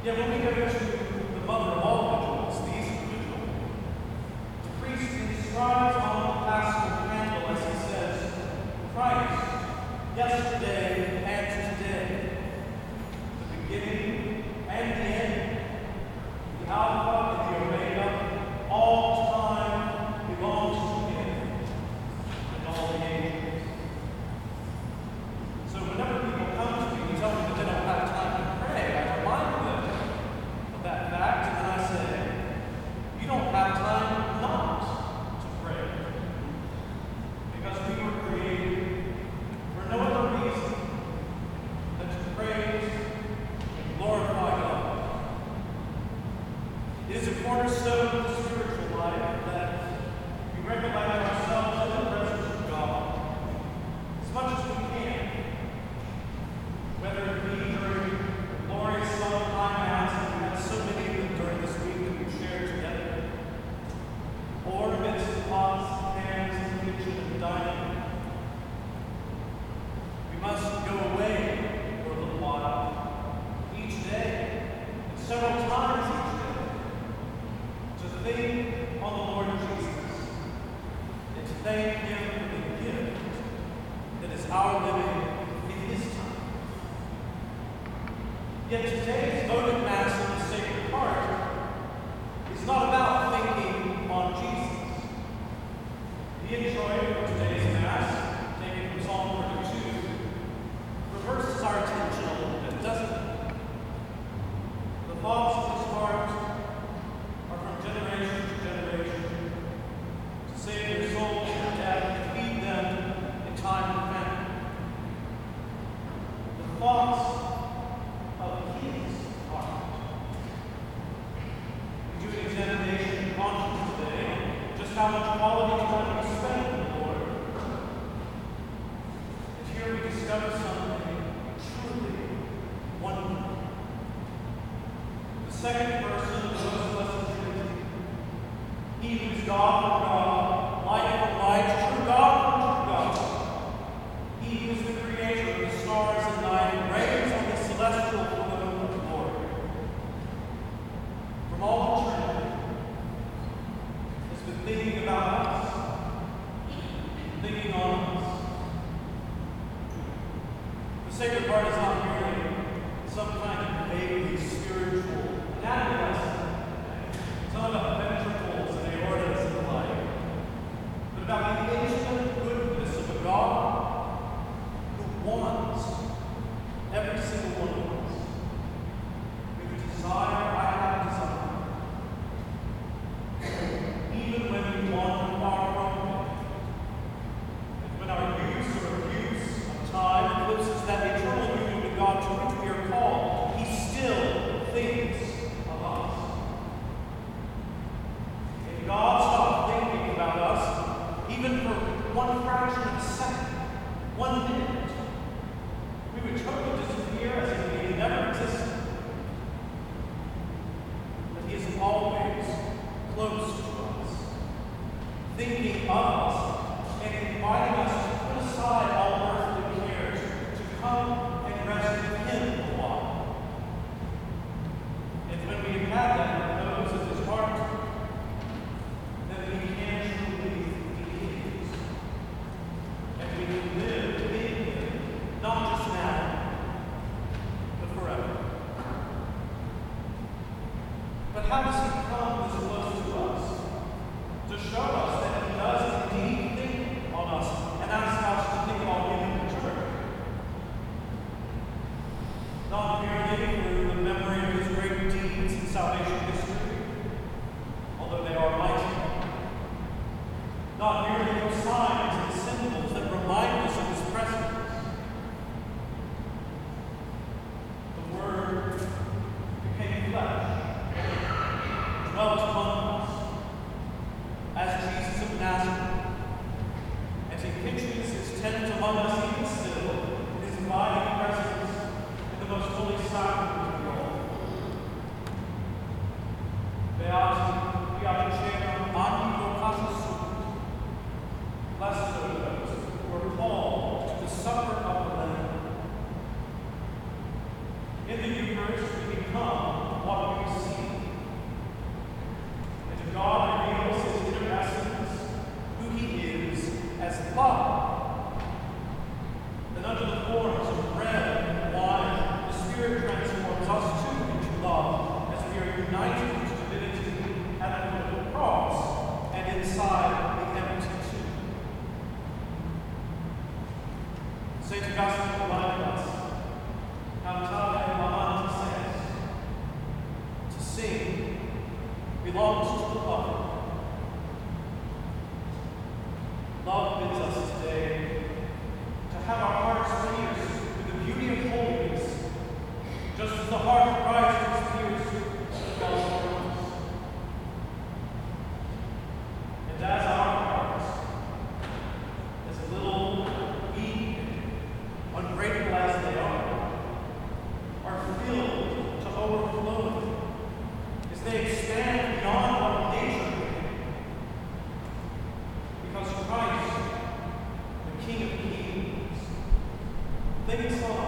Yet when we go to the mother of all rituals, the Easter ritual, the priest inscribes on the paschal candle, as he says, Christ, yesterday and today, the beginning and the end, the Alpha and the Omega, all time belongs to him and all the ages. So whenever people come to me and tell me that they don't have time to pray, I remind them of that fact, and then I say, you don't have time not to pray. Because we were created for no other reason than to praise and glorify God. It is a cornerstone of the spiritual life that we recognize ourselves in the presence of God as much as we can. Whether it be during the glorious Solemn High Mass, and we had so many of them during this week that we shared together, or amidst the pots, pans, and kitchen and dining. We must go away for a little while each day, and several times each day, to think on the Lord Jesus, and to thank him for the gift that is our living in his time. Yet today's votive Mass of the Sacred Heart is not about thinking on Jesus. The introit of today's Mass, taken from Psalm 32, reverses our attention a little bit, doesn't it? The thoughts of his heart are from generation to generation, to save their souls from death and feed them in time of famine. The thoughts of his heart. We do an examination of conscience today on just how much quality time we spend with the Lord. And here we discover something truly wonderful. The second person of the most blessed Trinity, he who is God from God, light from light, true God from true God, he who is the creator of the stars and night, and reigns on the celestial throne of glory. From all the Trinity has been thinking about us, thinking on us. The Sacred Heart is not merely some kind of vaguely spiritual anatomy lesson. It's not about ventricles and aortas and the like, but about the infinite goodness of a God who wants every single one of us. We have desire, I have desire. Even when we wander far from Him, and when our use or abuse of time eclipses that eternal union with God to which we are called, He still thinks of us. St. Augustine reminded us how Tave Mahan says, to sing belongs to the lover. Love bids us today to have our hearts pierced with the beauty of holiness, just as the heart of Christ was pierced with God's promise. And as our hearts, as little, weak, and ungrateful as they are filled to overflowing, as they expand beyond what nature can. Because Christ, the King of Kings, things